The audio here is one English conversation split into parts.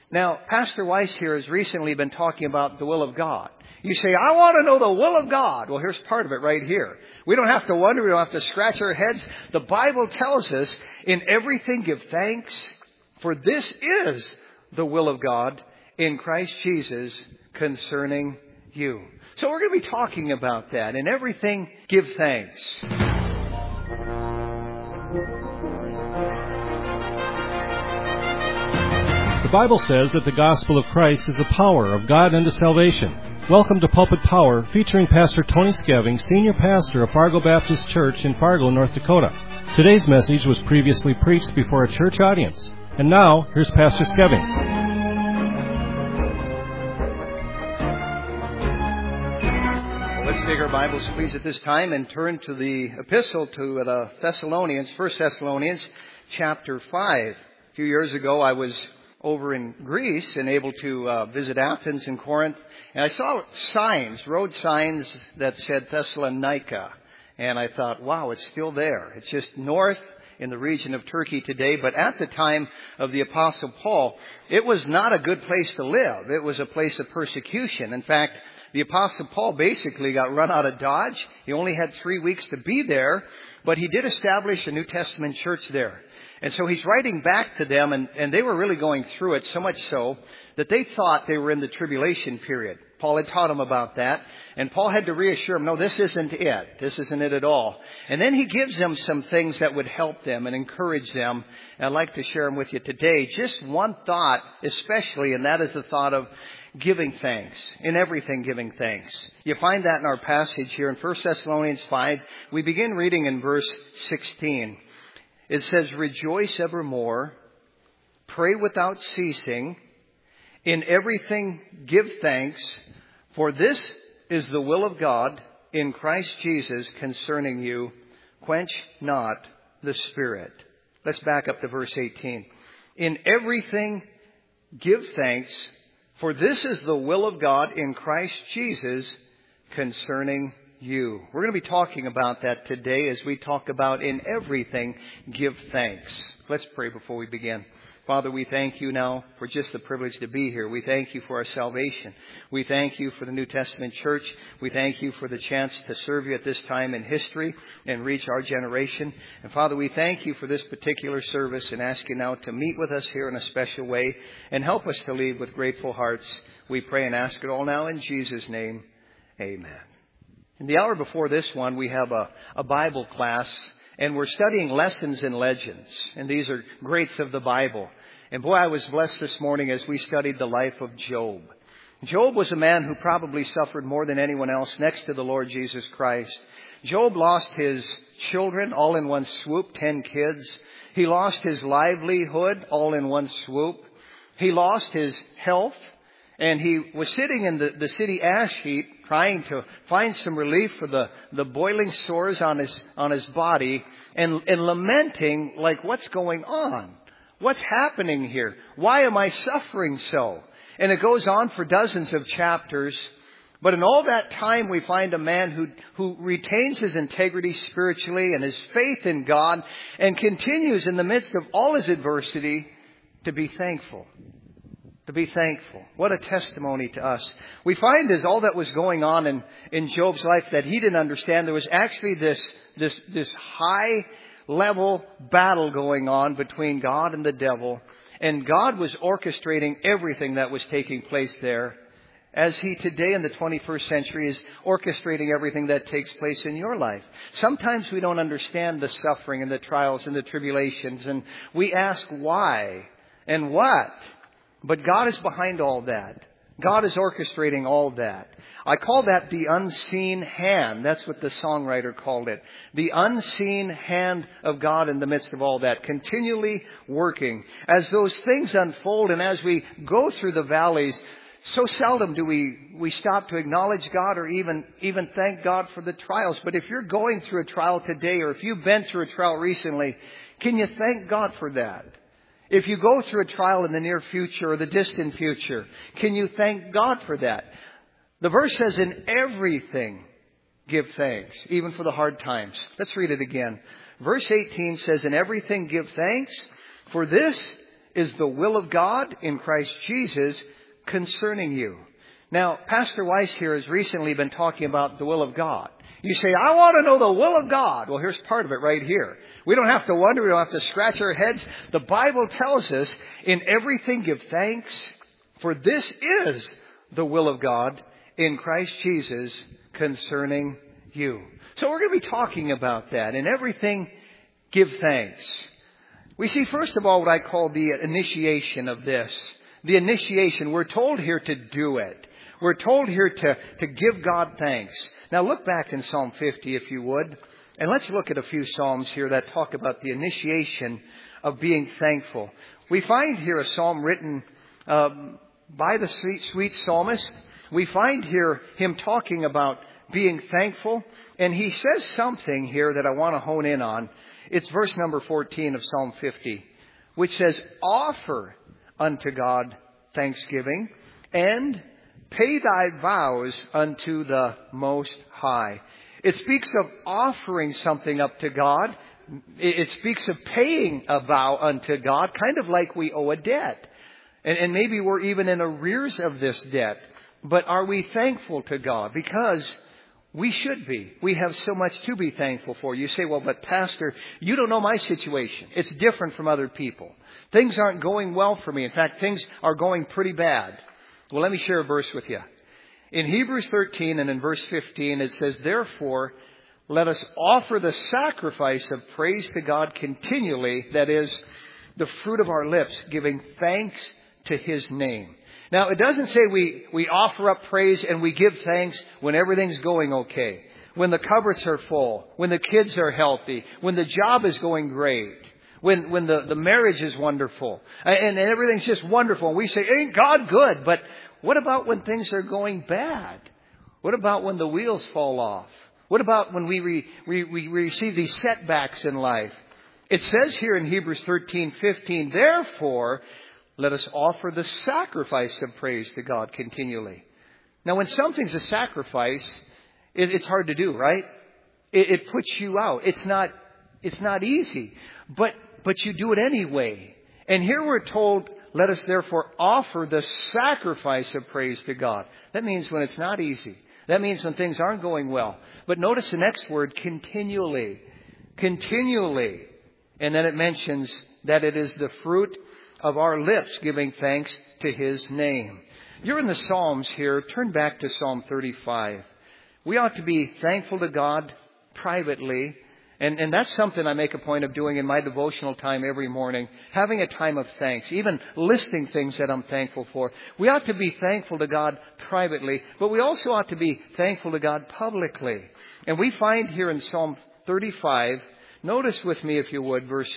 Now, Pastor Weiss here has recently been talking about the will of God. You say, I want to know the will of God. Well, here's part of it right here. We don't have to wonder. We don't have to scratch our heads. The Bible tells us, in everything give thanks, for this is the will of God in Christ Jesus concerning you. So we're going to be talking about that. In everything, give thanks. The Bible says that the gospel of Christ is the power of God unto salvation. Welcome to Pulpit Power, featuring Pastor Tony Skeving, Senior Pastor of Fargo Baptist Church in Fargo, North Dakota. Today's message was previously preached before a church audience. And now, here's Pastor Skeving. Let's take our Bibles, please, at this time and turn to the epistle to the Thessalonians, 1 Thessalonians, chapter 5. A few years ago, I was over in Greece and able to visit Athens and Corinth. And I saw signs, road signs that said Thessalonica. And I thought, wow, it's still there. It's just north in the region of Turkey today. But at the time of the Apostle Paul, it was not a good place to live. It was a place of persecution. In fact, the Apostle Paul basically got run out of Dodge. He only had 3 weeks to be there, but he did establish a New Testament church there. And so he's writing back to them, and they were really going through it, so much so that they thought they were in the tribulation period. Paul had taught them about that, and Paul had to reassure them, no, this isn't it. This isn't it at all. And then he gives them some things that would help them and encourage them, and I'd like to share them with you today. Just one thought especially, and that is the thought of giving thanks. In everything, giving thanks. You find that in our passage here in 1 Thessalonians 5. We begin reading in verse 16. It says, rejoice evermore, pray without ceasing, in everything give thanks, for this is the will of God in Christ Jesus concerning you. Quench not the Spirit. Let's back up to verse 18. In everything give thanks, for this is the will of God in Christ Jesus concerning you. We're going to be talking about that today as we talk about in everything, give thanks. Let's pray before we begin. Father, we thank you now for just the privilege to be here. We thank you for our salvation. We thank you for the New Testament church. We thank you for the chance to serve you at this time in history and reach our generation. And Father, we thank you for this particular service and ask you now to meet with us here in a special way and help us to leave with grateful hearts. We pray and ask it all now in Jesus' name. Amen. In the hour before this one, we have a Bible class, and we're studying lessons in legends. And these are greats of the Bible. And boy, I was blessed this morning as we studied the life of Job. Job was a man who probably suffered more than anyone else next to the Lord Jesus Christ. Job lost his children all in one swoop, 10 kids. He lost his livelihood all in one swoop. He lost his health. And he was sitting in the city ash heap trying to find some relief for the boiling sores on his body and lamenting like, what's going on? What's happening here? Why am I suffering so? And it goes on for dozens of chapters. But in all that time, we find a man who retains his integrity spiritually and his faith in God and continues in the midst of all his adversity to be thankful. To be thankful. What a testimony to us. We find as all that was going on in Job's life that he didn't understand. There was actually this high level battle going on between God and the devil. And God was orchestrating everything that was taking place there, as he today in the 21st century is orchestrating everything that takes place in your life. Sometimes we don't understand the suffering and the trials and the tribulations, and we ask why and what. But God is behind all that. God is orchestrating all that. I call that the unseen hand. That's what the songwriter called it. The unseen hand of God in the midst of all that, continually working. As those things unfold and as we go through the valleys, so seldom do we stop to acknowledge God or even thank God for the trials. But if you're going through a trial today, or if you've been through a trial recently, can you thank God for that? If you go through a trial in the near future or the distant future, can you thank God for that? The verse says, in everything give thanks, even for the hard times. Let's read it again. Verse 18 says, in everything give thanks, for this is the will of God in Christ Jesus concerning you. Now, Pastor Weiss here has recently been talking about the will of God. You say, I want to know the will of God. Well, here's part of it right here. We don't have to wonder. We don't have to scratch our heads. The Bible tells us, in everything give thanks, for this is the will of God in Christ Jesus concerning you. So we're going to be talking about that. In everything, give thanks. We see, first of all, what I call the initiation of this. The initiation. We're told here to do it. We're told here to give God thanks. Now look back in Psalm 50, if you would. And let's look at a few Psalms here that talk about the initiation of being thankful. We find here a psalm written by the sweet psalmist. We find here him talking about being thankful. And he says something here that I want to hone in on. It's verse number 14 of Psalm 50, which says, offer unto God thanksgiving, and pay thy vows unto the Most High. It speaks of offering something up to God. It speaks of paying a vow unto God, kind of like we owe a debt. And maybe we're even in arrears of this debt. But are we thankful to God? Because we should be. We have so much to be thankful for. You say, well, but Pastor, you don't know my situation. It's different from other people. Things aren't going well for me. In fact, things are going pretty bad. Well, let me share a verse with you. In Hebrews 13 and in verse 15, it says, therefore, let us offer the sacrifice of praise to God continually, that is, the fruit of our lips, giving thanks to His name. Now, it doesn't say we offer up praise and we give thanks when everything's going okay, when the cupboards are full, when the kids are healthy, when the job is going great, when the marriage is wonderful, and everything's just wonderful. And we say, ain't God good? But what about when things are going bad? What about when the wheels fall off? What about when we receive these setbacks in life? It says here in Hebrews 13:15, therefore, let us offer the sacrifice of praise to God continually. Now, when something's a sacrifice, it's hard to do, right? It puts you out. It's not easy, but you do it anyway. And here we're told, let us therefore offer the sacrifice of praise to God. That means when it's not easy. That means when things aren't going well. But notice the next word, continually. Continually. And then it mentions that it is the fruit of our lips giving thanks to His name. You're in the Psalms here. Turn back to Psalm 35. We ought to be thankful to God privately. And that's something I make a point of doing in my devotional time every morning. Having a time of thanks. Even listing things that I'm thankful for. We ought to be thankful to God privately. But we also ought to be thankful to God publicly. And we find here in Psalm 35, notice with me if you would, verse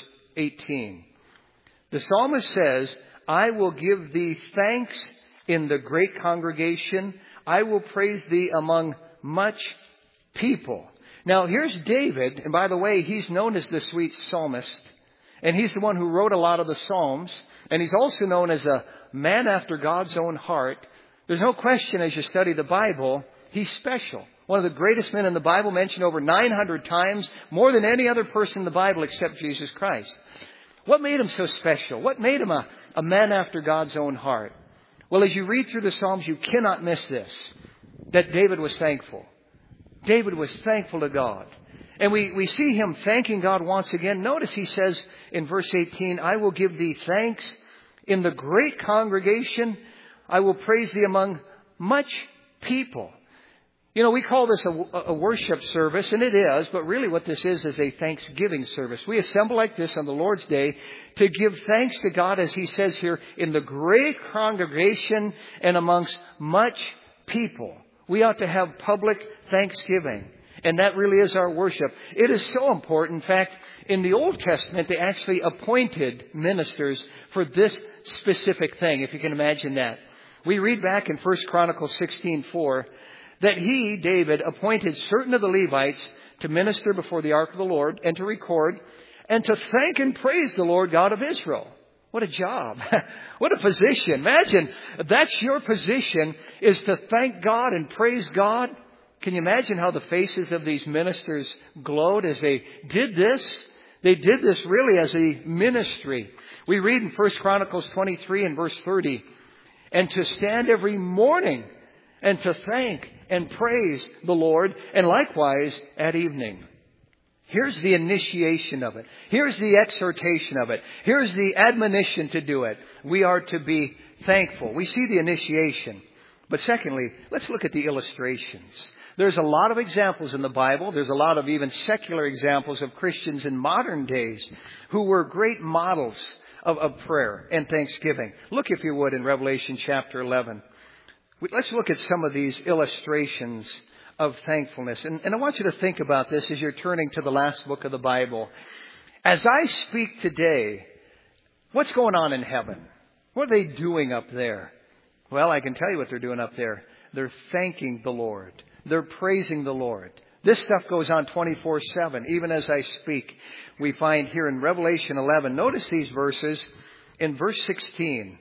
18. The psalmist says, I will give thee thanks in the great congregation. I will praise thee among much people. Now, here's David. And by the way, he's known as the sweet psalmist. And he's the one who wrote a lot of the Psalms. And he's also known as a man after God's own heart. There's no question as you study the Bible, he's special. One of the greatest men in the Bible, mentioned over 900 times, more than any other person in the Bible except Jesus Christ. What made him so special? What made him a man after God's own heart? Well, as you read through the Psalms, you cannot miss this, that David was thankful. David was thankful to God. And we see him thanking God once again. Notice he says in verse 18, I will give thee thanks in the great congregation. I will praise thee among much people. You know, we call this a worship service, and it is, but really what this is a thanksgiving service. We assemble like this on the Lord's Day to give thanks to God, as He says here, in the great congregation and amongst much people. We ought to have public thanksgiving, and that really is our worship. It is so important. In fact, in the Old Testament, they actually appointed ministers for this specific thing, if you can imagine that. We read back in 1 Chronicles 16:4, that he, David, appointed certain of the Levites to minister before the ark of the Lord and to record and to thank and praise the Lord God of Israel. What a job. What a position. Imagine that's your position, is to thank God and praise God. Can you imagine how the faces of these ministers glowed as they did this? They did this really as a ministry. We read in 1 Chronicles 23 and verse 30, and to stand every morning and to thank and praise the Lord, and likewise at evening. Here's the initiation of it. Here's the exhortation of it. Here's the admonition to do it. We are to be thankful. We see the initiation. But secondly, let's look at the illustrations. There's a lot of examples in the Bible. There's a lot of even secular examples of Christians in modern days who were great models of prayer and thanksgiving. Look, if you would, in Revelation chapter 11. Let's look at some of these illustrations of thankfulness. And I want you to think about this as you're turning to the last book of the Bible. As I speak today, what's going on in heaven? What are they doing up there? Well, I can tell you what they're doing up there. They're thanking the Lord. They're praising the Lord. This stuff goes on 24/7. Even as I speak, we find here in Revelation 11, notice these verses. In verse 16,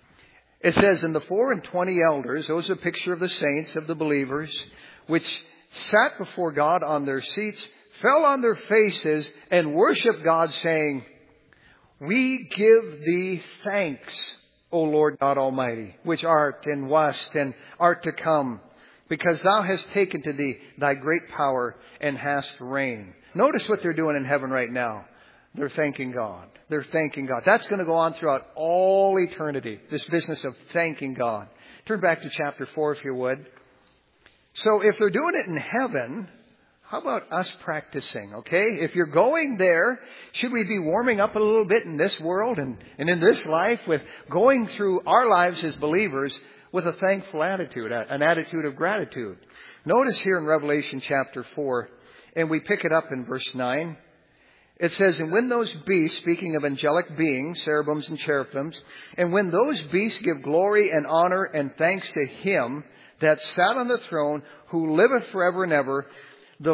it says, and the 24 elders, those are a picture of the saints, of the believers, which sat before God on their seats, fell on their faces and worshiped God, saying, we give thee thanks, O Lord God Almighty, which art and wast and art to come, because thou hast taken to thee thy great power and hast reigned. Notice what they're doing in heaven right now. They're thanking God. They're thanking God. That's going to go on throughout all eternity, this business of thanking God. Turn back to chapter 4, if you would. So if they're doing it in heaven, how about us practicing, okay? If you're going there, should we be warming up a little bit in this world and in this life with going through our lives as believers with a thankful attitude, an attitude of gratitude? Notice here in Revelation chapter 4, and we pick it up in verse 9. It says, and when those beasts, speaking of angelic beings, cherubims and cherubims, and when those beasts give glory and honor and thanks to him that sat on the throne, who liveth forever and ever, the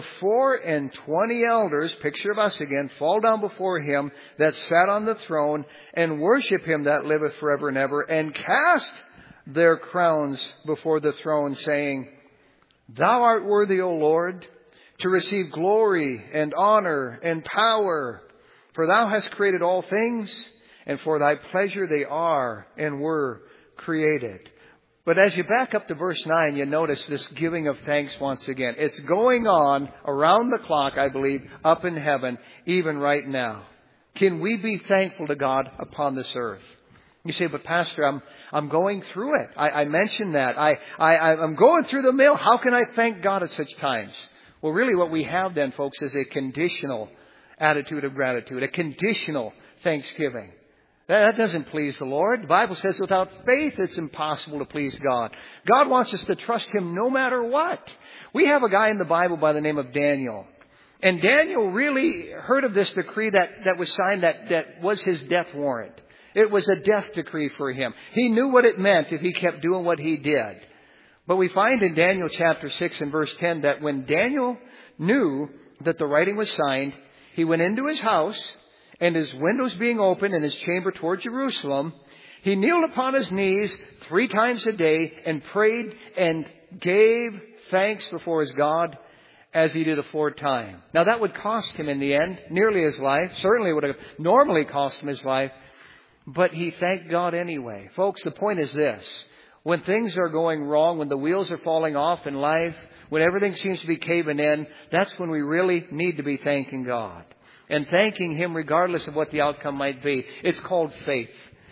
24 elders, picture of us again, fall down before him that sat on the throne, and worship him that liveth forever and ever, and cast their crowns before the throne, saying, thou art worthy, O Lord, to receive glory and honor and power, for thou hast created all things, and for thy pleasure they are and were created. But as you back up to verse 9, you notice this giving of thanks once again. It's going on around the clock, I believe, up in heaven, even right now. Can we be thankful to God upon this earth? You say, but Pastor, I'm going through it. I mentioned that. I'm going through the mill. How can I thank God at such times? Well, really what we have then, folks, is a conditional attitude of gratitude, a conditional thanksgiving. That doesn't please the Lord. The Bible says without faith it's impossible to please God. God wants us to trust him no matter what. We have a guy in the Bible by the name of Daniel. And Daniel really heard of this decree that was signed that was his death warrant. It was a death decree for him. He knew what it meant if he kept doing what he did. But we find in Daniel chapter 6 and verse 10 that when Daniel knew that the writing was signed, he went into his house, and his windows being open in his chamber toward Jerusalem, he kneeled upon his knees 3 times a day and prayed and gave thanks before his God as he did aforetime. Now that would cost him in the end nearly his life. Certainly would have normally cost him his life. But he thanked God anyway. Folks, the point is this. When things are going wrong, when the wheels are falling off in life, when everything seems to be caving in, that's when we really need to be thanking God. And thanking him regardless of what the outcome might be. It's called faith.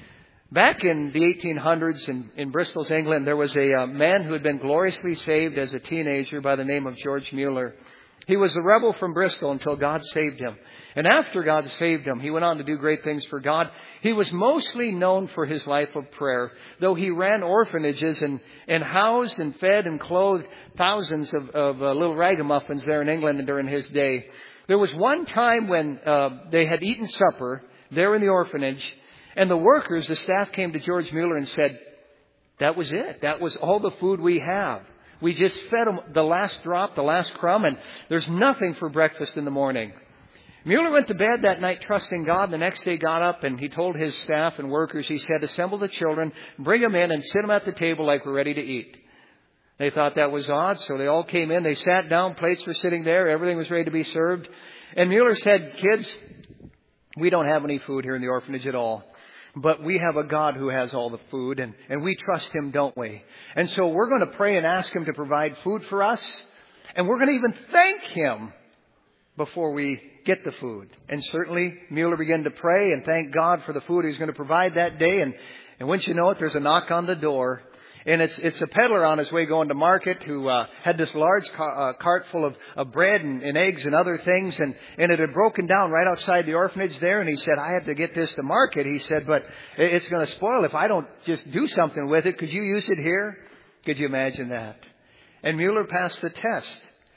Back in the 1800s in Bristol, England, there was a man who had been gloriously saved as a teenager by the name of George Mueller. He was a rebel from Bristol until God saved him. And after God saved him, he went on to do great things for God. He was mostly known for his life of prayer, though he ran orphanages and housed and fed and clothed thousands of little ragamuffins there in England during his day. There was one time when they had eaten supper there in the orphanage, and the workers, the staff, came to George Mueller and said, that was it. That was all the food we have. We just fed them the last drop, the last crumb, and there's nothing for breakfast in the morning. Mueller went to bed that night trusting God. The next day got up and he told his staff and workers, he said, assemble the children, bring them in and sit them at the table like we're ready to eat. They thought that was odd, so they all came in. They sat down, plates were sitting there, everything was ready to be served. And Mueller said, kids, We don't have any food here in the orphanage at all. But we have a God who has all the food, and we trust Him, don't we? And so we're going to pray and ask Him to provide food for us. And we're going to even thank Him before we get the food. And certainly Mueller began to pray and thank God for the food He's going to provide that day. And once you know it, there's a knock on the door. And it's a peddler on his way going to market who had this large cart full of bread and eggs and other things. And it had broken down right outside the orphanage there. And he said, I had to get this to market. He said, but it's going to spoil if I don't just do something with it. Could you use it here? Could you imagine that? And Mueller passed the test.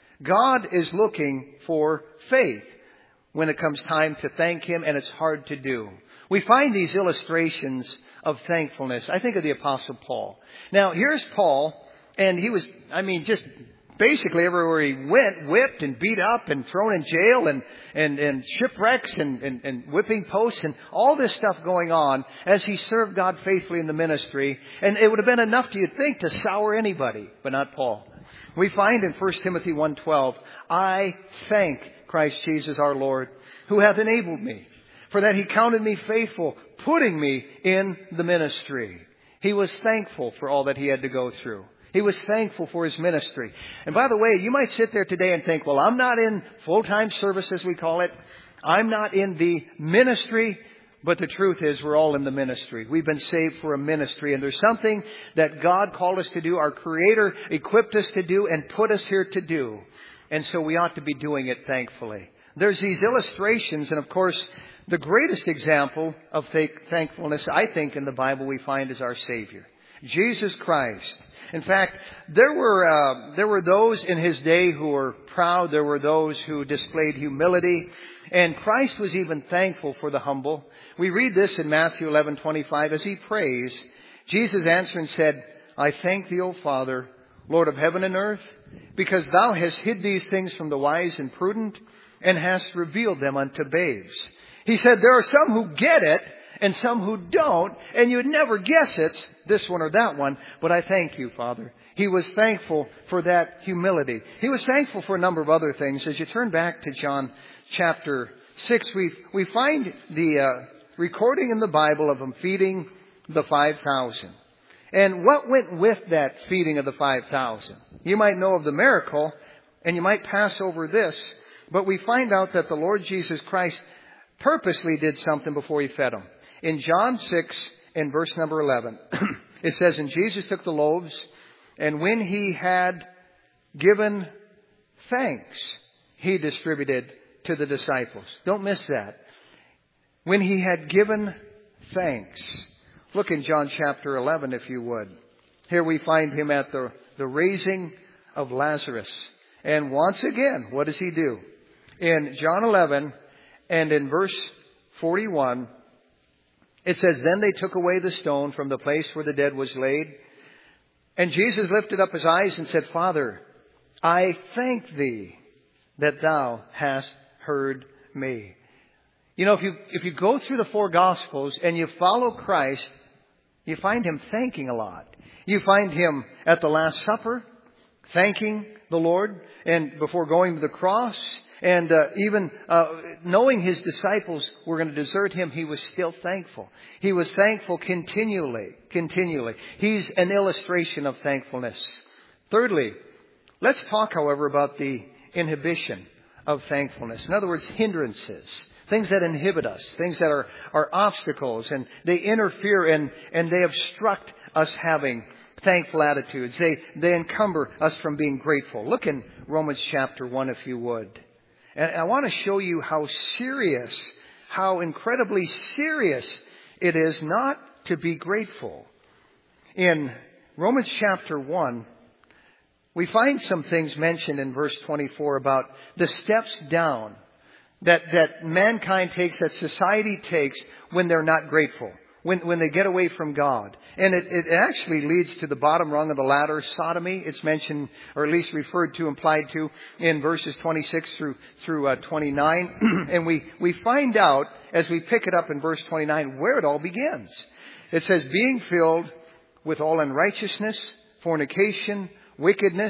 God is looking for faith when it comes time to thank Him, and it's hard to do. We find these illustrations of thankfulness. I think of the Apostle Paul. Now, here's Paul, and he was, just basically everywhere he went, whipped and beat up and thrown in jail and shipwrecks and whipping posts and all this stuff going on as he served God faithfully in the ministry. And it would have been enough, do you think, to sour anybody, but not Paul. We find in 1 Timothy 1:12, I thank Christ Jesus our Lord, who hath enabled me, for that He counted me faithful, putting me in the ministry. He was thankful for all that he had to go through. He was thankful for his ministry. And by the way, you might sit there today and think, well, I'm not in full-time service, as we call it. I'm not in the ministry. But the truth is, we're all in the ministry. We've been saved for a ministry. And there's something that God called us to do, our Creator equipped us to do, and put us here to do. And so we ought to be doing it thankfully. There's these illustrations, and of course, the greatest example of thankfulness, I think, in the Bible we find is our Savior, Jesus Christ. In fact, there were those in His day who were proud. There were those who displayed humility. And Christ was even thankful for the humble. We read this in Matthew 11:25 as He prays. Jesus answered and said, I thank Thee, O Father, Lord of heaven and earth, because Thou hast hid these things from the wise and prudent, and hast revealed them unto babes. He said, there are some who get it, and some who don't, and you'd never guess it's this one or that one, but I thank You, Father. He was thankful for that humility. He was thankful for a number of other things. As you turn back to John chapter 6, we find the recording in the Bible of Him feeding the 5,000. And what went with that feeding of the 5,000? You might know of the miracle, and you might pass over this, but we find out that the Lord Jesus Christ purposely did something before He fed them. In John 6 and verse number 11, it says, and Jesus took the loaves, and when He had given thanks, He distributed to the disciples. Don't miss that. When He had given thanks. Look in John chapter 11, if you would. Here we find Him at the raising of Lazarus. And once again, what does He do? In John 11 and in verse 41, it says, then they took away the stone from the place where the dead was laid. And Jesus lifted up His eyes and said, Father, I thank Thee that Thou hast heard me. You know, if you go through the four Gospels and you follow Christ, you find Him thanking a lot. You find Him at the Last Supper, thanking the Lord, and before going to the cross, and even knowing His disciples were going to desert Him, He was still thankful. He was thankful continually. He's an illustration of thankfulness. Thirdly, let's talk, however, about the inhibition of thankfulness. In other words, hindrances. Things that inhibit us. Things that are obstacles. And they interfere and they obstruct us having thankful attitudes. They encumber us from being grateful. Look in Romans chapter 1, if you would. And I want to show you how serious, how incredibly serious it is not to be grateful. In Romans chapter 1, we find some things mentioned in verse 24 about the steps down that mankind takes, that society takes when they're not grateful, when they get away from God. And it actually leads to the bottom rung of the ladder, sodomy. It's mentioned, or at least referred to, implied to, in verses 26 through 29. And we find out, as we pick it up in verse 29, where it all begins. It says, being filled with all unrighteousness, fornication, wickedness,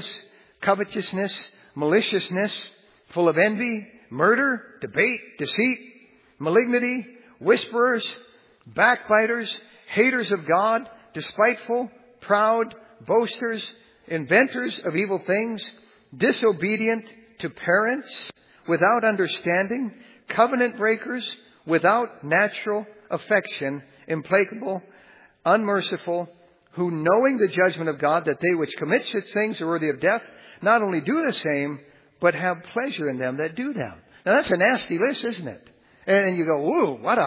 covetousness, maliciousness, full of envy, murder, debate, deceit. malignity, whisperers, backbiters, haters of God, despiteful, proud, boasters, inventors of evil things, disobedient to parents, without understanding, covenant breakers, without natural affection, implacable, unmerciful, who knowing the judgment of God, that they which commit such things are worthy of death, not only do the same, but have pleasure in them that do them. Now that's a nasty list, isn't it? And you go, ooh, what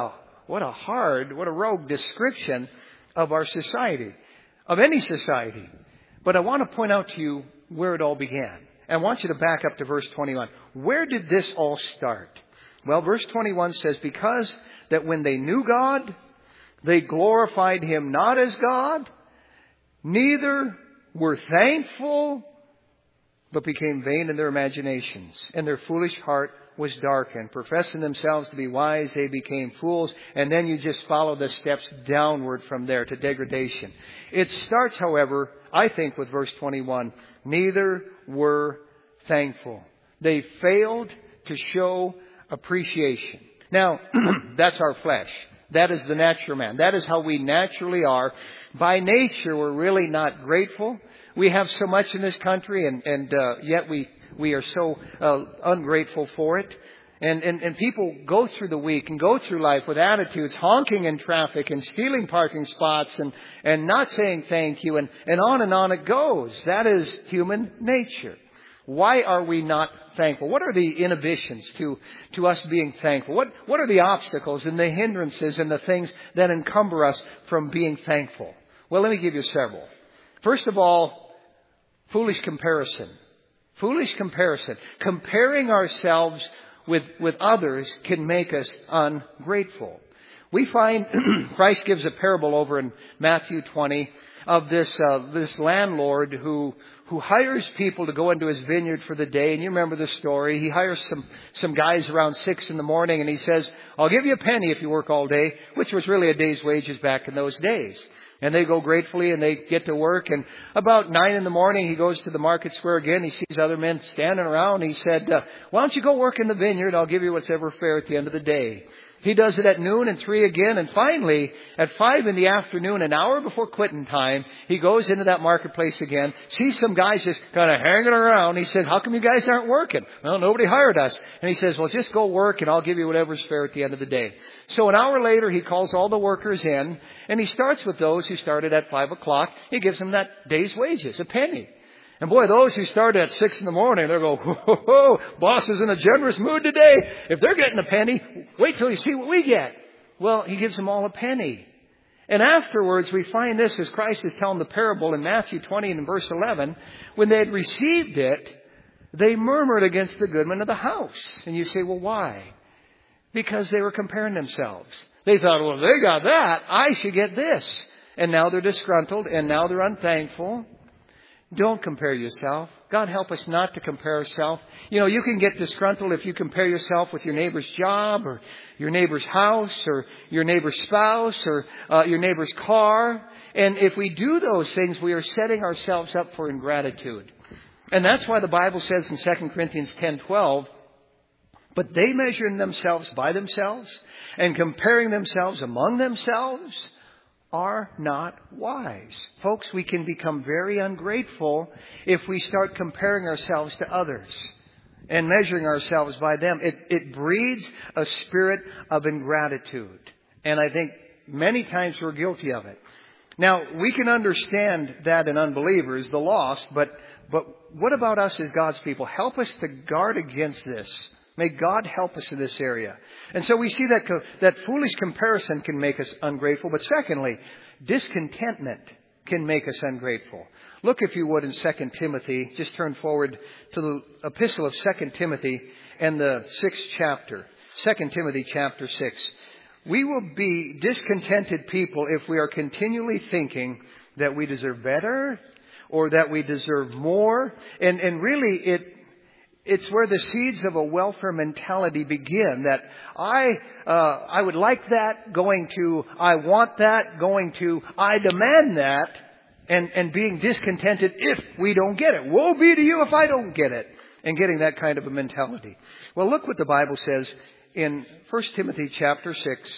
a rogue description of our society, of any society. But I want to point out to you where it all began. And I want you to back up to verse 21. Where did this all start? Well, verse 21 says, because that when they knew God, they glorified Him not as God, neither were thankful, but became vain in their imaginations, and their foolish heart was darkened. Professing themselves to be wise, they became fools. And then you just follow the steps downward from there to degradation. It starts, however, I think, with verse 21. Neither were thankful. They failed to show appreciation. Now, that's our flesh. That is the natural man. That is how we naturally are. By nature, we're really not grateful. We have so much in this country, and yet we are so ungrateful for it. And people go through the week and go through life with attitudes, honking in traffic and stealing parking spots and not saying thank you, and on it goes. That is human nature. Why are we not thankful? What are the inhibitions to us being thankful? What are the obstacles and the hindrances and the things that encumber us from being thankful? Well, let me give you several. First of all, foolish comparison. Foolish comparison. Comparing ourselves with others can make us ungrateful. We find Christ gives a parable over in Matthew 20 of this landlord who hires people to go into his vineyard for the day. And you remember the story. He hires some guys around 6 a.m. and he says, I'll give you a penny if you work all day, which was really a day's wages back in those days. And they go gratefully and they get to work. And about 9 a.m, he goes to the market square again. He sees other men standing around. He said, why don't you go work in the vineyard? I'll give you what's ever fair at the end of the day. He does it at noon and 3 again. And finally, at 5 p.m, an hour before quitting time, he goes into that marketplace again, sees some guys just kind of hanging around. He said, how come you guys aren't working? Well, nobody hired us. And he says, well, just go work and I'll give you whatever's fair at the end of the day. So an hour later, he calls all the workers in and he starts with those who started at 5 o'clock. He gives them that day's wages, a penny. And boy, those who started at 6 a.m, they'll go, ho, boss is in a generous mood today. If they're getting a penny, wait till you see what we get. Well, he gives them all a penny. And afterwards, we find this as Christ is telling the parable in Matthew 20 and verse 11. When they had received it, they murmured against the goodman of the house. And you say, well, why? Because they were comparing themselves. They thought, well, if they got that, I should get this. And now they're disgruntled and now they're unthankful. Don't compare yourself. God help us not to compare ourselves. You know, you can get disgruntled if you compare yourself with your neighbor's job or your neighbor's house or your neighbor's spouse or your neighbor's car. And if we do those things, we are setting ourselves up for ingratitude. And that's why the Bible says in 2 Corinthians 10:12, but they measuring themselves by themselves and comparing themselves among themselves are not wise. Folks, we can become very ungrateful if we start comparing ourselves to others and measuring ourselves by them. It breeds a spirit of ingratitude. And I think many times we're guilty of it. Now, we can understand that in unbelievers, the lost, but what about us as God's people? Help us to guard against this. May God help us in this area. And so we see that foolish comparison can make us ungrateful. But secondly, discontentment can make us ungrateful. Look, if you would, in 2 Timothy. Just turn forward to the epistle of 2 Timothy and the 6th chapter. 2 Timothy chapter 6. We will be discontented people if we are continually thinking that we deserve better or that we deserve more. And really, it's where the seeds of a welfare mentality begin. That I would like that, going to I want that, going to I demand that, and being discontented if we don't get it. Woe be to you if I don't get it. And getting that kind of a mentality. Well, look what the Bible says in 1 Timothy chapter 6.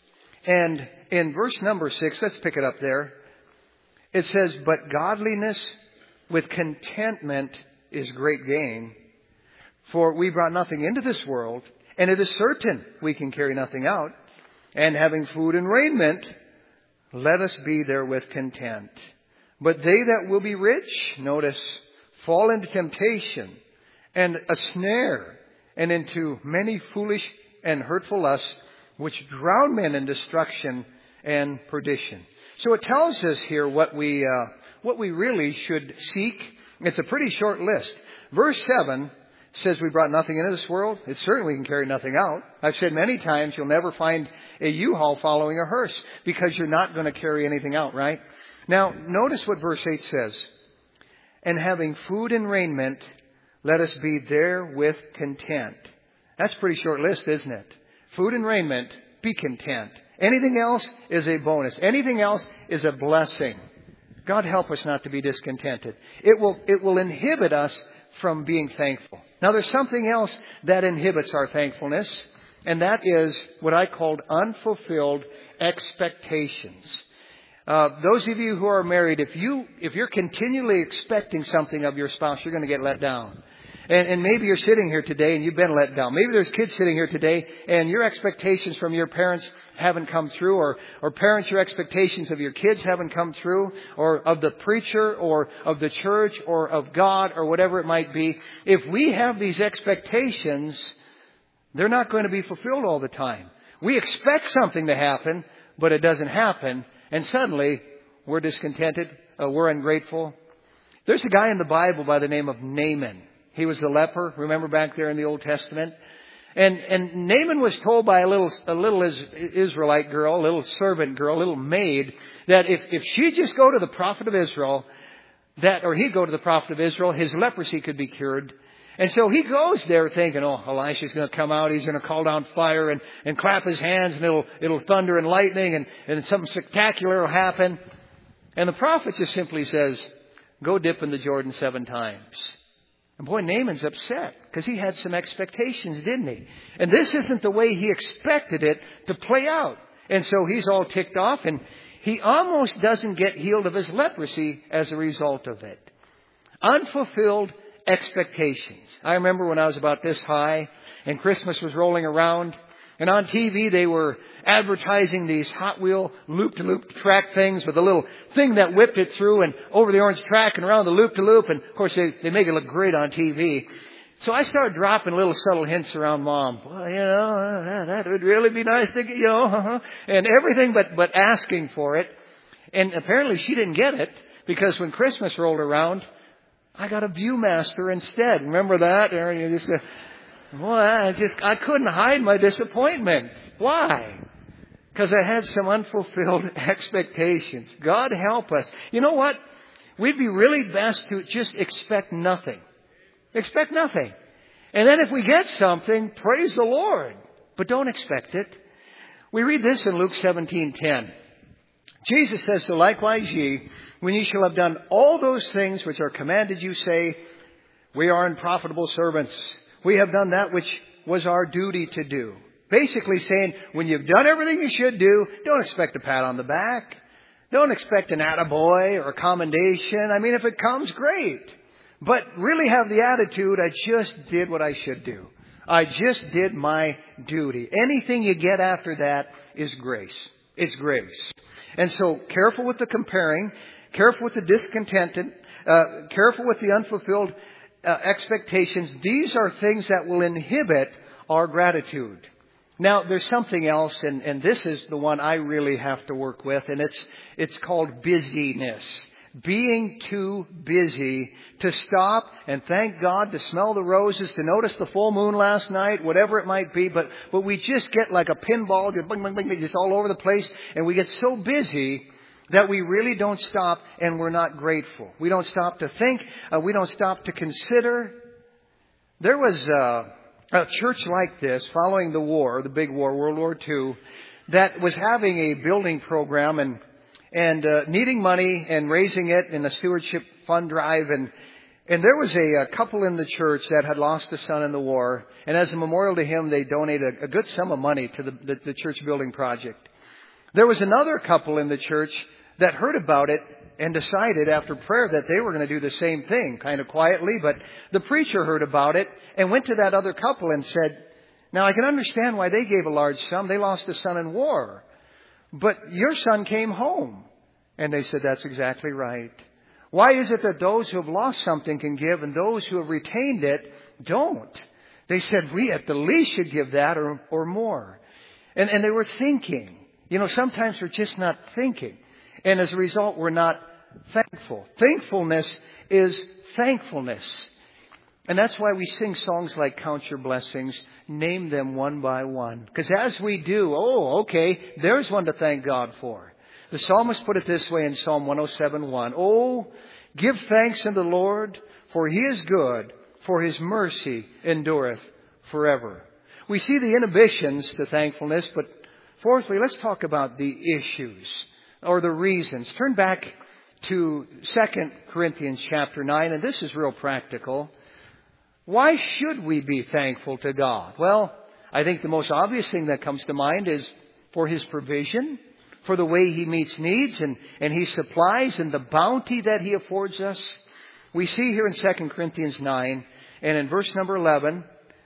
And in verse number 6, let's pick it up there. It says, "But godliness with contentment is great gain. For we brought nothing into this world, and it is certain we can carry nothing out. And having food and raiment, let us be therewith content. But they that will be rich," notice, "fall into temptation and a snare, and into many foolish and hurtful lusts, which drown men in destruction and perdition." So it tells us here what we really should seek. It's a pretty short list. Verse 7 says we brought nothing into this world. It's certain we can carry nothing out. I've said many times you'll never find a U-Haul following a hearse because you're not going to carry anything out, right? Now, notice what verse 8 says. "And having food and raiment, let us be therewith content." That's a pretty short list, isn't it? Food and raiment, be content. Anything else is a bonus. Anything else is a blessing. God help us not to be discontented. It will inhibit us from being thankful. Now, there's something else that inhibits our thankfulness, and that is what I called unfulfilled expectations. Those of you who are married, if you're continually expecting something of your spouse, you're going to get let down. And maybe you're sitting here today and you've been let down. Maybe there's kids sitting here today and your expectations from your parents haven't come through, or parents, your expectations of your kids haven't come through, or of the preacher, or of the church, or of God, or whatever it might be. If we have these expectations, they're not going to be fulfilled all the time. We expect something to happen, but it doesn't happen, and suddenly we're discontented, we're ungrateful. There's a guy in the Bible by the name of Naaman. He was the leper, remember back there in the Old Testament? And Naaman was told by a little Israelite girl, a little servant girl, a little maid, that if she'd just go to the prophet of Israel, he'd go to the prophet of Israel, his leprosy could be cured. And so he goes there thinking, oh, Elisha's going to come out, he's going to call down fire and clap his hands, and it'll thunder and lightning, and something spectacular will happen. And the prophet just simply says, go dip in the Jordan 7 times. And boy, Naaman's upset because he had some expectations, didn't he? And this isn't the way he expected it to play out. And so he's all ticked off, and he almost doesn't get healed of his leprosy as a result of it. Unfulfilled expectations. I remember when I was about this high and Christmas was rolling around, and on TV they were advertising these Hot Wheel loop-to-loop track things with a little thing that whipped it through and over the orange track and around the loop-to-loop. And, of course, they make it look great on TV. So I started dropping little subtle hints around Mom. Well, that would really be nice to get, and everything but asking for it. And apparently she didn't get it, because when Christmas rolled around, I got a Viewmaster instead. Remember that? I couldn't hide my disappointment. Why? Because I had some unfulfilled expectations. God help us. You know what? We'd be really best to just expect nothing. Expect nothing. And then if we get something, praise the Lord. But don't expect it. We read this in Luke 17:10. Jesus says, "So likewise ye, when ye shall have done all those things which are commanded you, say, we are unprofitable servants. We have done that which was our duty to do." Basically saying, when you've done everything you should do, don't expect a pat on the back. Don't expect an attaboy or a commendation. I mean, if it comes, great. But really have the attitude, I just did what I should do. I just did my duty. Anything you get after that is grace. It's grace. And so careful with the comparing, careful with the discontented, careful with the unfulfilled expectations. These are things that will inhibit our gratitude. Now, there's something else, and this is the one I really have to work with, and it's called busyness. Being too busy to stop and thank God, to smell the roses, to notice the full moon last night, whatever it might be, but we just get like a pinball, just bling, bling, bling, just all over the place, and we get so busy that we really don't stop, and we're not grateful. We don't stop to think. We don't stop to consider. There was a church like this following the war, the big war, World War II, that was having a building program and needing money and raising it in a stewardship fund drive. And there was a couple in the church that had lost a son in the war. And as a memorial to him, they donated a good sum of money to the church building project. There was another couple in the church that heard about it and decided after prayer that they were going to do the same thing, kind of quietly. But the preacher heard about it and went to that other couple and said, now I can understand why they gave a large sum. They lost a son in war. But your son came home. And they said, that's exactly right. Why is it that those who have lost something can give and those who have retained it don't? They said, we at the least should give that or more. And they were thinking. You know, sometimes we're just not thinking. And as a result, we're not thankful. Thankfulness is thankfulness. And that's why we sing songs like Count Your Blessings, name them one by one. Because as we do, there's one to thank God for. The psalmist put it this way in Psalm 107:1. Oh, give thanks unto the Lord, for He is good, for His mercy endureth forever. We see the inhibitions to thankfulness, but fourthly, let's talk about the issues or the reasons. Turn back to 2 Corinthians chapter 9, and this is real practical. Why should we be thankful to God? Well, I think the most obvious thing that comes to mind is for His provision, for the way He meets needs and He supplies and the bounty that He affords us. We see here in 2 Corinthians 9 and in verse number 11,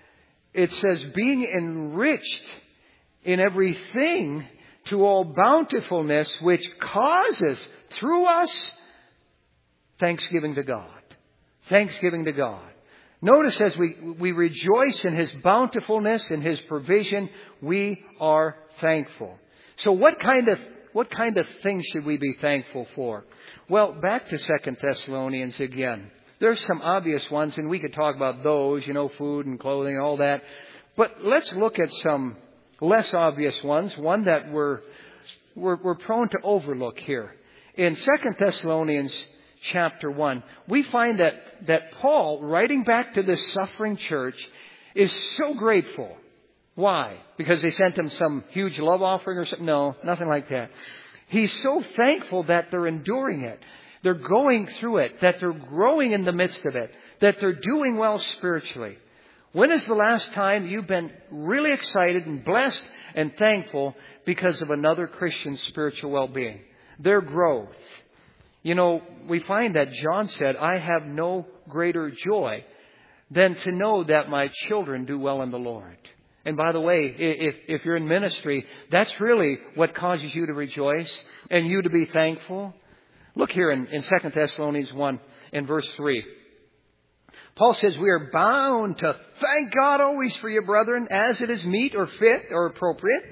it says, being enriched in everything to all bountifulness, which causes through us thanksgiving to God. Thanksgiving to God. Notice as we rejoice in His bountifulness and His provision, we are thankful. So what kind of things should we be thankful for? Well, back to 2 Thessalonians again. There's some obvious ones, and we could talk about those, food and clothing, all that. But let's look at some less obvious ones, one that we're prone to overlook here. In 2 Thessalonians chapter 1, we find that Paul, writing back to this suffering church, is so grateful. Why? Because they sent him some huge love offering or something? No, nothing like that. He's so thankful that they're enduring it. They're going through it, that they're growing in the midst of it, that they're doing well spiritually. When is the last time you've been really excited and blessed and thankful because of another Christian's spiritual well-being? Their growth. We find that John said, I have no greater joy than to know that my children do well in the Lord. And by the way, if you're in ministry, that's really what causes you to rejoice and you to be thankful. Look here in 2 Thessalonians 1 in verse 3. Paul says, we are bound to thank God always for you, brethren, as it is meet or fit or appropriate,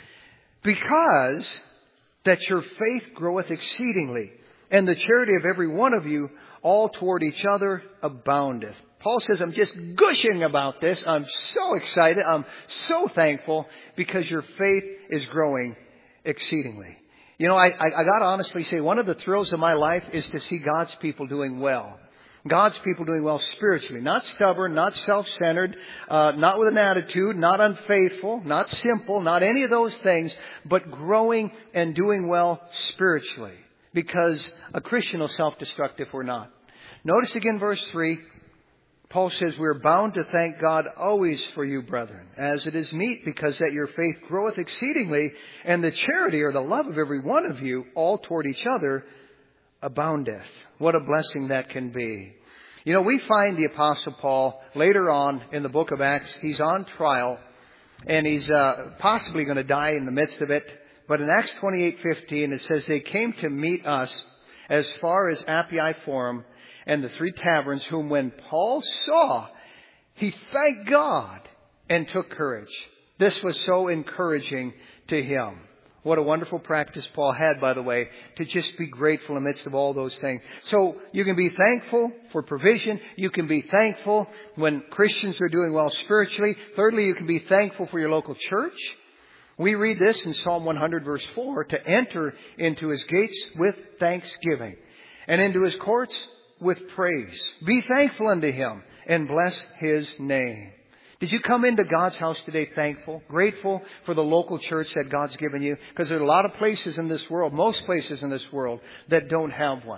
because that your faith groweth exceedingly, and the charity of every one of you all toward each other aboundeth. Paul says, I'm just gushing about this. I'm so excited. I'm so thankful because your faith is growing exceedingly. I got to honestly say, one of the thrills of my life is to see God's people doing well. God's people doing well spiritually. Not stubborn, not self-centered, not with an attitude, not unfaithful, not simple, not any of those things, but growing and doing well spiritually. Because a Christian will self-destruct if we're not. Notice again verse 3. Paul says, we are bound to thank God always for you, brethren, as it is meet, because that your faith groweth exceedingly, and the charity or the love of every one of you, all toward each other, aboundeth. What a blessing that can be. We find the Apostle Paul later on in the book of Acts. He's on trial, and he's possibly going to die in the midst of it. But in Acts 28:15, it says, they came to meet us as far as Appii Forum, and the 3 taverns, whom when Paul saw, he thanked God and took courage. This was so encouraging to him. What a wonderful practice Paul had, by the way, to just be grateful in the midst of all those things. So you can be thankful for provision. You can be thankful when Christians are doing well spiritually. Thirdly, you can be thankful for your local church. We read this in Psalm 100 verse 4, to enter into His gates with thanksgiving and into His courts with praise. Be thankful unto Him and bless His name. Did you come into God's house today thankful, grateful for the local church that God's given you? Because there are a lot of places in this world, most places in this world, that don't have one.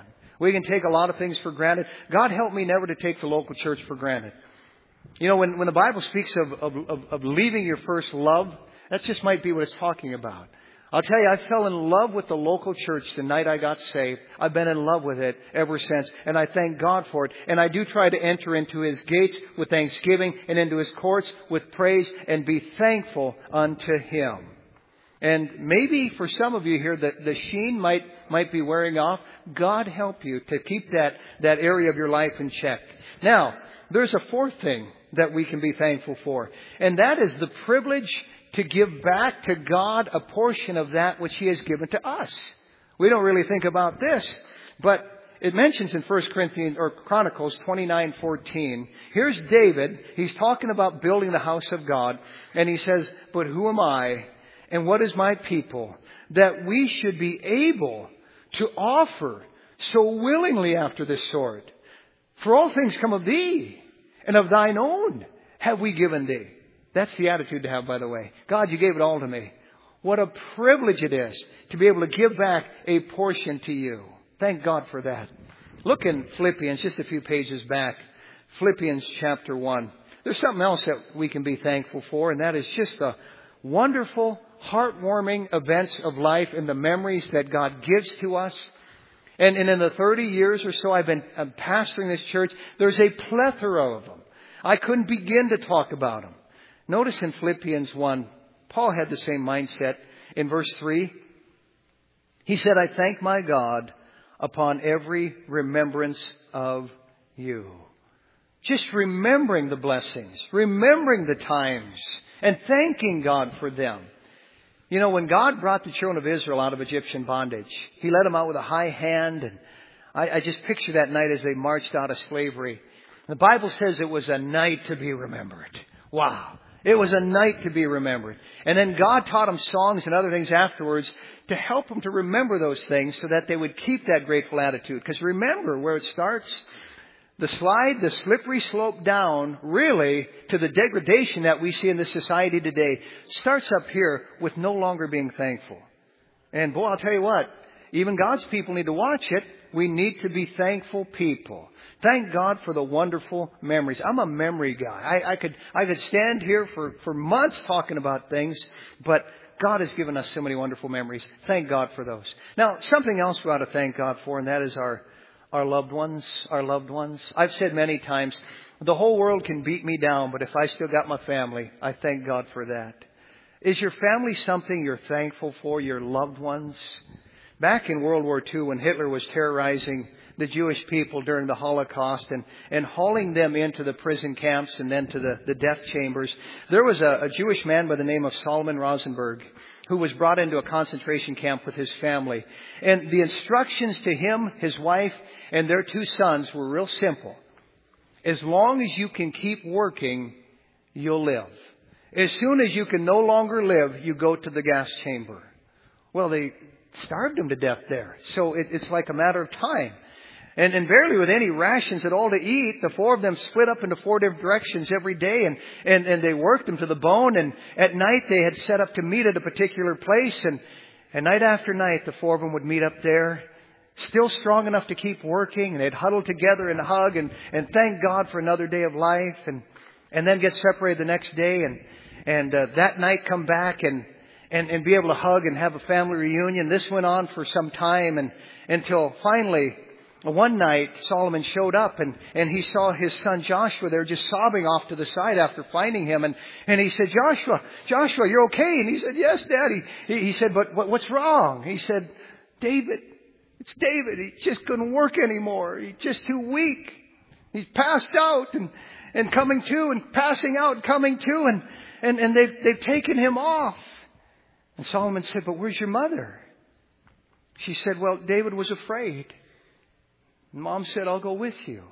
We can take a lot of things for granted. God help me never to take the local church for granted. You know, when the Bible speaks of leaving your first love, that just might be what it's talking about. I'll tell you, I fell in love with the local church the night I got saved. I've been in love with it ever since, and I thank God for it. And I do try to enter into His gates with thanksgiving and into His courts with praise and be thankful unto Him. And maybe for some of you here, the sheen might be wearing off. God help you to keep that area of your life in check. Now, there's a fourth thing that we can be thankful for, and that is the privilege to give back to God a portion of that which He has given to us. We don't really think about this, but it mentions in 1 Corinthians or Chronicles 29:14. Here's David. He's talking about building the house of God, and he says, "But who am I, and what is my people, that we should be able to offer so willingly after this sort? For all things come of Thee, and of Thine own have we given Thee." That's the attitude to have, by the way. God, You gave it all to me. What a privilege it is to be able to give back a portion to You. Thank God for that. Look in Philippians, just a few pages back. Philippians chapter 1. There's something else that we can be thankful for, and that is just the wonderful, heartwarming events of life and the memories that God gives to us. And in the 30 years or so I've been pastoring this church, there's a plethora of them. I couldn't begin to talk about them. Notice in Philippians 1, Paul had the same mindset. In verse 3, he said, "I thank my God upon every remembrance of You." Just remembering the blessings, remembering the times, and thanking God for them. You know, when God brought the children of Israel out of Egyptian bondage, He led them out with a high hand. And I just picture that night as they marched out of slavery. The Bible says it was a night to be remembered. Wow. It was a night to be remembered. And then God taught them songs and other things afterwards to help them to remember those things so that they would keep that grateful attitude. Because remember where it starts. The slippery slope down, really, to the degradation that we see in this society today, starts up here with no longer being thankful. And boy, I'll tell you what, even God's people need to watch it. We need to be thankful people. Thank God for the wonderful memories. I'm a memory guy. I could stand here for months talking about things, but God has given us so many wonderful memories. Thank God for those. Now, something else we ought to thank God for, and that is our loved ones. Our loved ones. I've said many times, the whole world can beat me down, but if I still got my family, I thank God for that. Is your family something you're thankful for, your loved ones? Back in World War II, when Hitler was terrorizing the Jewish people during the Holocaust and hauling them into the prison camps and then to the death chambers, there was a Jewish man by the name of Solomon Rosenberg who was brought into a concentration camp with his family. And the instructions to him, his wife, and their 2 sons were real simple. As long as you can keep working, you'll live. As soon as you can no longer live, you go to the gas chamber. Well, they starved them to death there. So it's like a matter of time. And barely with any rations at all to eat, the 4 of them split up into 4 different directions every day, and they worked them to the bone. And at night they had set up to meet at a particular place, and night after night the 4 of them would meet up there, still strong enough to keep working, and they'd huddle together and hug and thank God for another day of life, and then get separated the next day, and that night come back and be able to hug and have a family reunion. This went on for some time, and until finally one night Solomon showed up and he saw his son Joshua there just sobbing off to the side after finding him. And he said, Joshua, you're okay? And he said, yes, Daddy. He said, but what's wrong? He said, it's David. He just couldn't work anymore. He's just too weak. He's passed out and coming to, and passing out and coming to, and they've taken him off. And Solomon said, but where's your mother? She said, well, David was afraid. And Mom said, I'll go with you.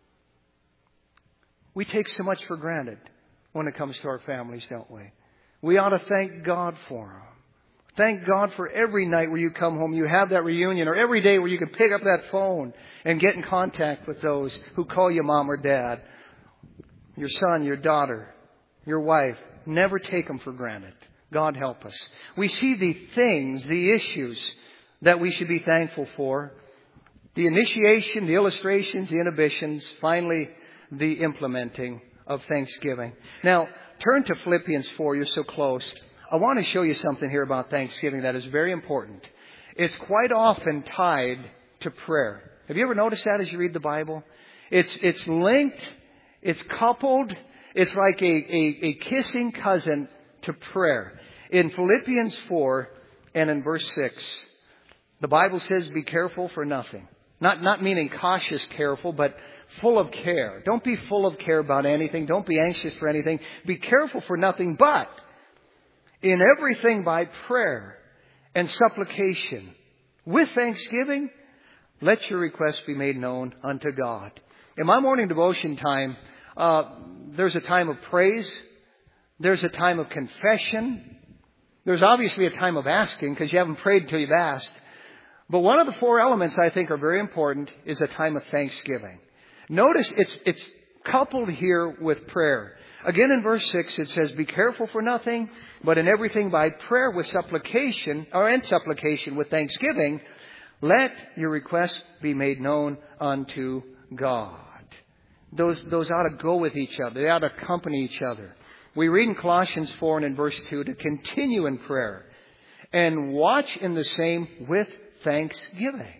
We take so much for granted when it comes to our families, don't we? We ought to thank God for them. Thank God for every night where you come home, you have that reunion, or every day where you can pick up that phone and get in contact with those who call you mom or dad, your son, your daughter, your wife. Never take them for granted. God help us. We see the things, the issues that we should be thankful for. The initiation, the illustrations, the inhibitions, finally the implementing of thanksgiving. Now, turn to Philippians 4. You're so close. I want to show you something here about thanksgiving that is very important. It's quite often tied to prayer. Have you ever noticed that as you read the Bible? It's linked, it's coupled, it's like a kissing cousin to prayer. In Philippians 4 and in verse 6, the Bible says, be careful for nothing. Not meaning cautious careful, but full of care. Don't be full of care about anything. Don't be anxious for anything. Be careful for nothing, but in everything by prayer and supplication, with thanksgiving, let your requests be made known unto God. In my morning devotion time, there's a time of praise. There's a time of confession. There's obviously a time of asking, because you haven't prayed until you've asked. But one of the four elements I think are very important is a time of thanksgiving. Notice it's coupled here with prayer. Again in verse 6 it says, be careful for nothing, but in everything by prayer with supplication, or in supplication with thanksgiving, let your requests be made known unto God. Those ought to go with each other. They ought to accompany each other. We read in Colossians 4 and in verse 2 to continue in prayer and watch in the same with thanksgiving.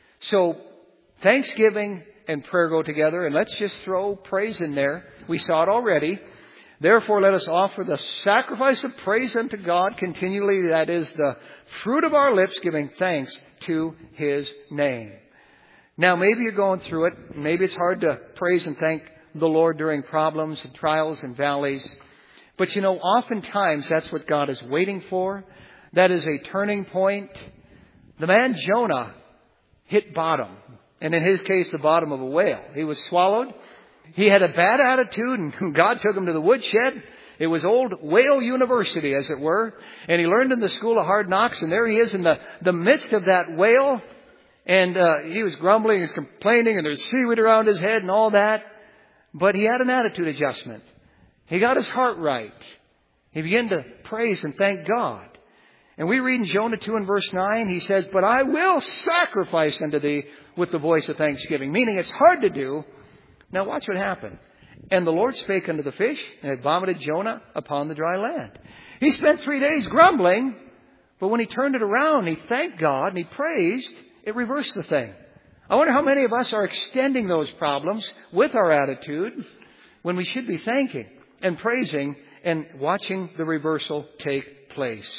So thanksgiving and prayer go together, and let's just throw praise in there. We saw it already. Therefore, let us offer the sacrifice of praise unto God continually. That is the fruit of our lips, giving thanks to His name. Now, maybe you're going through it. Maybe it's hard to praise and thank the Lord during problems and trials and valleys. But you know, oftentimes that's what God is waiting for. That is a turning point. The man Jonah hit bottom. And in his case, the bottom of a whale. He was swallowed. He had a bad attitude, and God took him to the woodshed. It was old whale university, as it were. And he learned in the school of hard knocks. And there he is in the midst of that whale. And he was grumbling, he was complaining, and there's seaweed around his head and all that. But he had an attitude adjustment. He got his heart right. He began to praise and thank God. And we read in Jonah 2 and verse 9, he says, but I will sacrifice unto thee with the voice of thanksgiving. Meaning it's hard to do. Now watch what happened. And the Lord spake unto the fish, and it vomited Jonah upon the dry land. He spent 3 days grumbling, but when he turned it around, he thanked God and he praised, it reversed the thing. I wonder how many of us are extending those problems with our attitude when we should be thanking and praising and watching the reversal take place.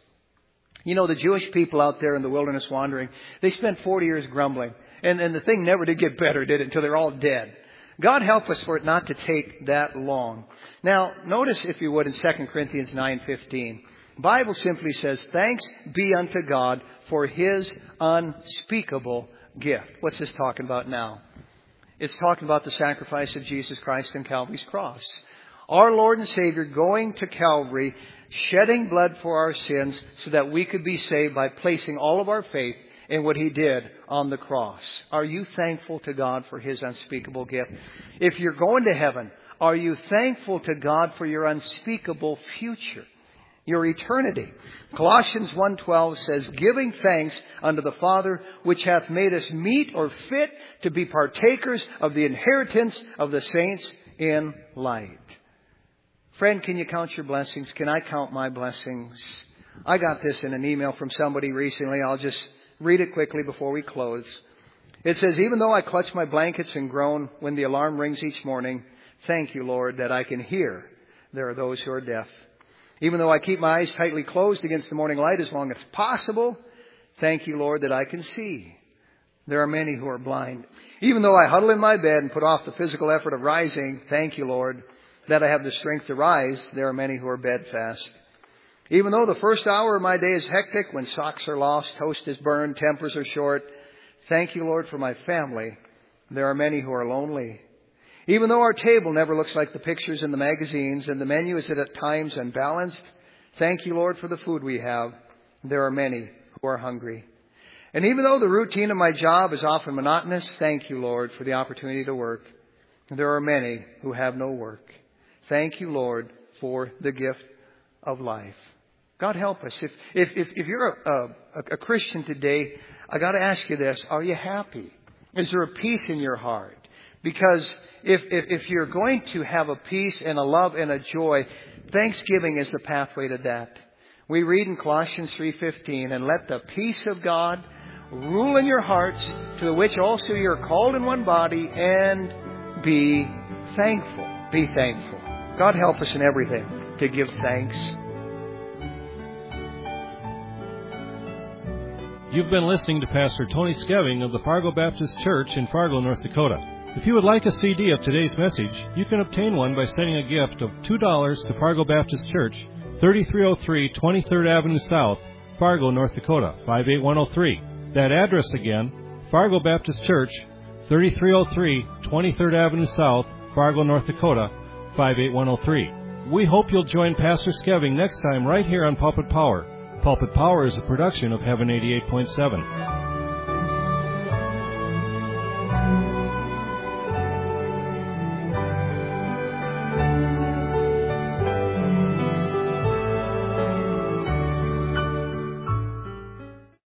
You know, the Jewish people out there in the wilderness wandering, they spent 40 years grumbling. And the thing never did get better, did it? Until they're all dead. God help us for it not to take that long. Now, notice, if you would, in 2 Corinthians 9:15. The Bible simply says, thanks be unto God for His unspeakable gift. What's this talking about now? It's talking about the sacrifice of Jesus Christ on Calvary's cross. Our Lord and Savior going to Calvary, shedding blood for our sins so that we could be saved by placing all of our faith in what He did on the cross. Are you thankful to God for His unspeakable gift? If you're going to heaven, are you thankful to God for your unspeakable future, your eternity? Colossians 1:12 says, giving thanks unto the Father, which hath made us meet or fit to be partakers of the inheritance of the saints in light. Friend, can you count your blessings? Can I count my blessings? I got this in an email from somebody recently. I'll just read it quickly before we close. It says, even though I clutch my blankets and groan when the alarm rings each morning, thank you, Lord, that I can hear. There are those who are deaf. Even though I keep my eyes tightly closed against the morning light as long as possible, thank you, Lord, that I can see. There are many who are blind. Even though I huddle in my bed and put off the physical effort of rising, thank you, Lord, that I have the strength to rise. There are many who are bedfast. Even though the first hour of my day is hectic, when socks are lost, toast is burned, tempers are short, thank you, Lord, for my family. There are many who are lonely. Even though our table never looks like the pictures in the magazines and the menu is at times unbalanced, thank you, Lord, for the food we have. There are many who are hungry. And even though the routine of my job is often monotonous, thank you, Lord, for the opportunity to work. There are many who have no work. Thank you, Lord, for the gift of life. God help us. If you're a Christian today, I got to ask you this. Are you happy? Is there a peace in your heart? Because if you're going to have a peace and a love and a joy, thanksgiving is the pathway to that. We read in Colossians 3:15, and let the peace of God rule in your hearts, to the which also you are called in one body, and be thankful. Be thankful. God help us in everything to give thanks. You've been listening to Pastor Tony Skeving of the Fargo Baptist Church in Fargo, North Dakota. If you would like a CD of today's message, you can obtain one by sending a gift of $2 to Fargo Baptist Church, 3303 23rd Avenue South, Fargo, North Dakota, 58103. That address again, Fargo Baptist Church, 3303 23rd Avenue South, Fargo, North Dakota, 58103. We hope you'll join Pastor Skeving next time right here on Pulpit Power. Pulpit Power is a production of Heaven 88.7.